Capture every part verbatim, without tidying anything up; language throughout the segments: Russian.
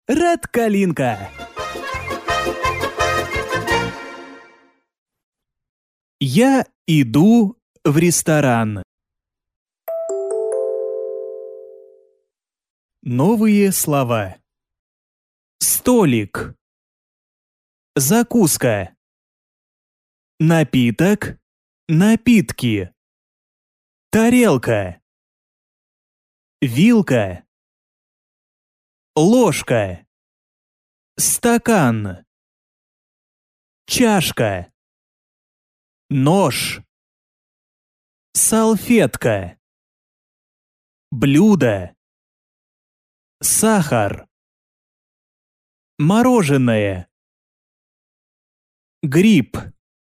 Радкалинка. Я иду в ресторан. Новые слова. Столик. Закуска. Напиток. Напитки. Тарелка. Вилка. Ложка. Стакан. Чашка. Нож. Салфетка. Блюдо. Сахар. Мороженое. Гриб.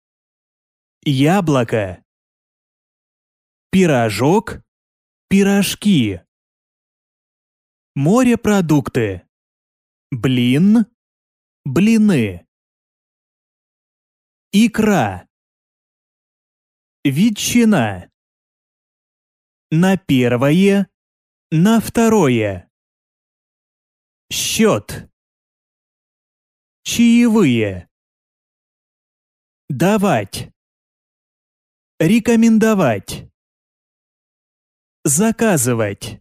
Яблоко. Пирожок. Пирожки. Морепродукты. Блин. Блины. Икра. Ветчина. На первое. На второе. Счет. Чаевые. Давать. Рекомендовать. Заказывать.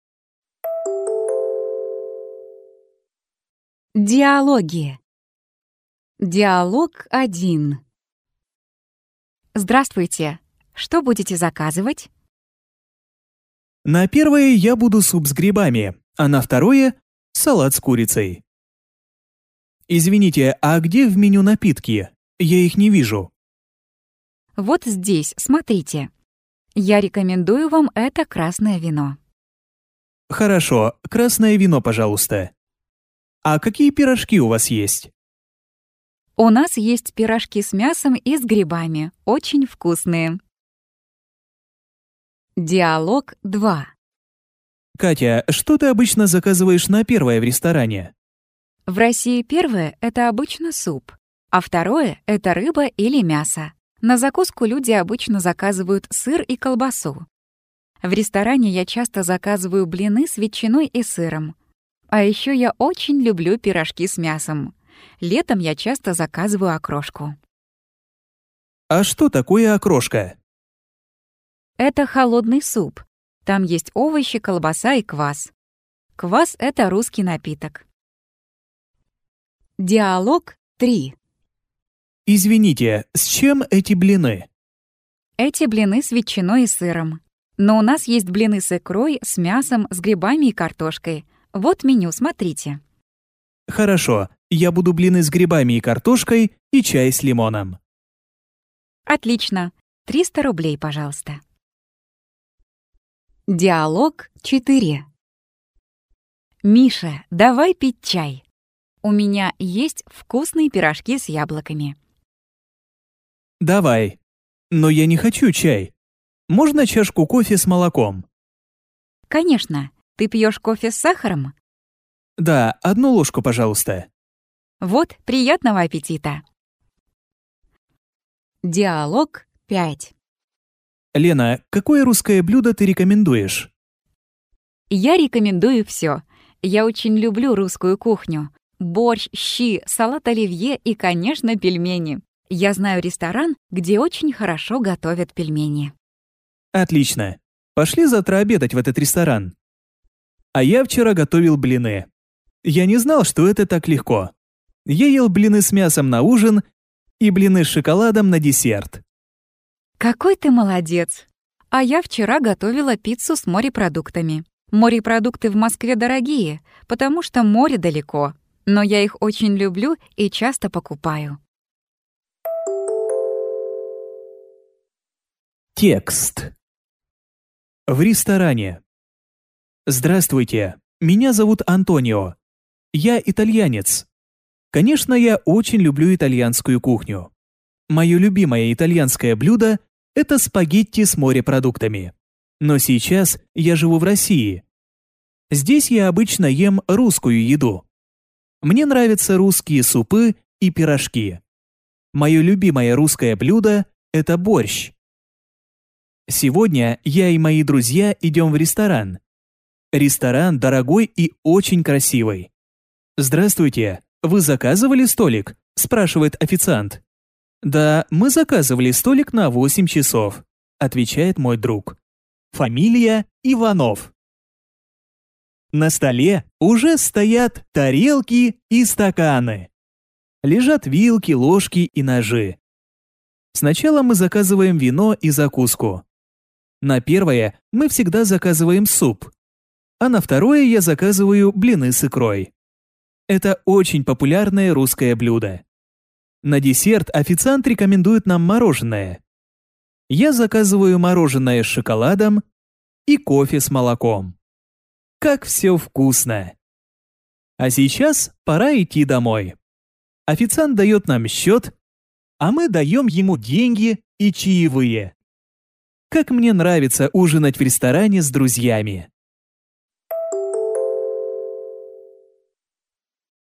Диалоги. Диалог один. Здравствуйте. Что будете заказывать? На первое я буду суп с грибами, а на второе — салат с курицей. Извините, а где в меню напитки? Я их не вижу. Вот здесь, смотрите. Я рекомендую вам это красное вино. Хорошо, красное вино, пожалуйста. А какие пирожки у вас есть? У нас есть пирожки с мясом и с грибами. Очень вкусные. Диалог два. Катя, что ты обычно заказываешь на первое в ресторане? В России первое — это обычно суп, а второе — это рыба или мясо. На закуску люди обычно заказывают сыр и колбасу. В ресторане я часто заказываю блины с ветчиной и сыром. А еще я очень люблю пирожки с мясом. Летом я часто заказываю окрошку. А что такое окрошка? Это холодный суп. Там есть овощи, колбаса и квас. Квас — это русский напиток. Диалог три. Извините, с чем эти блины? Эти блины с ветчиной и сыром. Но у нас есть блины с икрой, с мясом, с грибами и картошкой. Вот меню, смотрите. Хорошо, я буду блины с грибами и картошкой и чай с лимоном. Отлично. триста рублей, пожалуйста. Диалог четыре. Миша, давай пить чай. У меня есть вкусные пирожки с яблоками. Давай. Но я не хочу чай. Можно чашку кофе с молоком? Конечно. Ты пьешь кофе с сахаром? Да, одну ложку, пожалуйста. Вот, приятного аппетита. Диалог пять. Лена, какое русское блюдо ты рекомендуешь? Я рекомендую все. Я очень люблю русскую кухню. Борщ, щи, салат оливье и, конечно, пельмени. Я знаю ресторан, где очень хорошо готовят пельмени. Отлично. Пошли завтра обедать в этот ресторан. А я вчера готовил блины. Я не знал, что это так легко. Я ел блины с мясом на ужин и блины с шоколадом на десерт. Какой ты молодец! А я вчера готовила пиццу с морепродуктами. Морепродукты в Москве дорогие, потому что море далеко. Но я их очень люблю и часто покупаю. Текст. В ресторане. Здравствуйте, меня зовут Антонио. Я итальянец. Конечно, я очень люблю итальянскую кухню. Мое любимое итальянское блюдо – это спагетти с морепродуктами. Но сейчас я живу в России. Здесь я обычно ем русскую еду. Мне нравятся русские супы и пирожки. Мое любимое русское блюдо – это борщ. Сегодня я и мои друзья идем в ресторан. Ресторан дорогой и очень красивый. «Здравствуйте, вы заказывали столик?» – спрашивает официант. «Да, мы заказывали столик на восемь часов», – отвечает мой друг. Фамилия Иванов. На столе уже стоят тарелки и стаканы. Лежат вилки, ложки и ножи. Сначала мы заказываем вино и закуску. На первое мы всегда заказываем суп, а на второе я заказываю блины с икрой. Это очень популярное русское блюдо. На десерт официант рекомендует нам мороженое. Я заказываю мороженое с шоколадом и кофе с молоком. Как все вкусно! А сейчас пора идти домой. Официант дает нам счет, а мы даем ему деньги и чаевые. Как мне нравится ужинать в ресторане с друзьями.